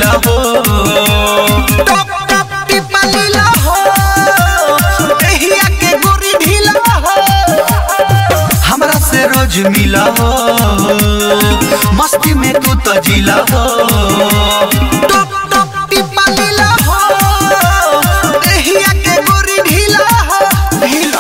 लीला हो टप टप टिपा लीला हो देहिया के गोरी ढीला हो हमरा से रोज मिला हो मस्ती में तू तो जिला हो टप टप टिपा लीला हो देहिया के गोरी ढीला हो ढीला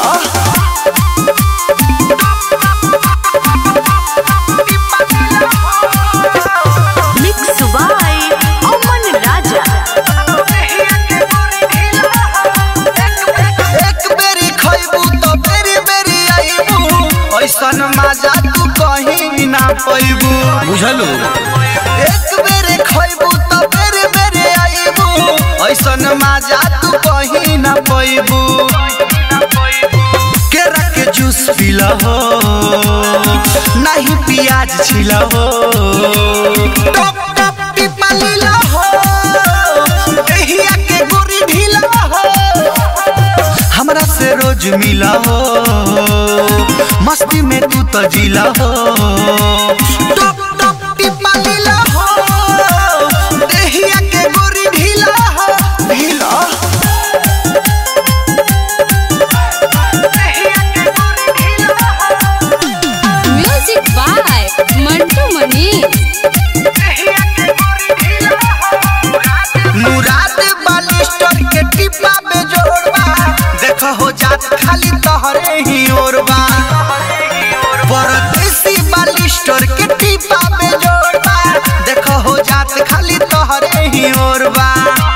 ऐसन मजा तू कहीं ना पैबू बुझलू एक बेरे खैबू तो बेरे बेरे आईबू ऐसन मजा तू कहीं ना पैबू केरा के जूस पीला हो नहीं प्याज छिला हो टप टप टिपा लीला हो देहिया के गोरी ढीला हो हमरा से रोज मिला हो मस्ती में तू तो जिला हो टप टप टिपा लीला हो देहिया के गोरी ढीला हो ढीला म्यूजिक बाय मंटू मनी मुराद बालिस्टर के टिपा में जोड़वा देखो हो जात खाली तोहरे ही ओरबा परदेसी बालिस्टर के टिपा में जोड़वा देखो हो जात खाली तोहरे ही ओरबा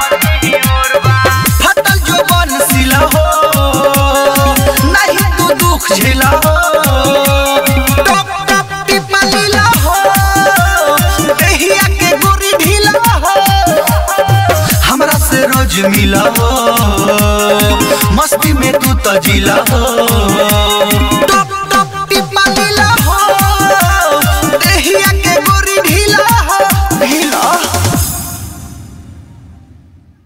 फटल जो बन सिला हो नहीं तू दुख झेला हो टप टप टिपा लीला हो देहिया के गोरी ढीला हो हमरा से रोज मिला हो मस्ती में तू तो जिला हो।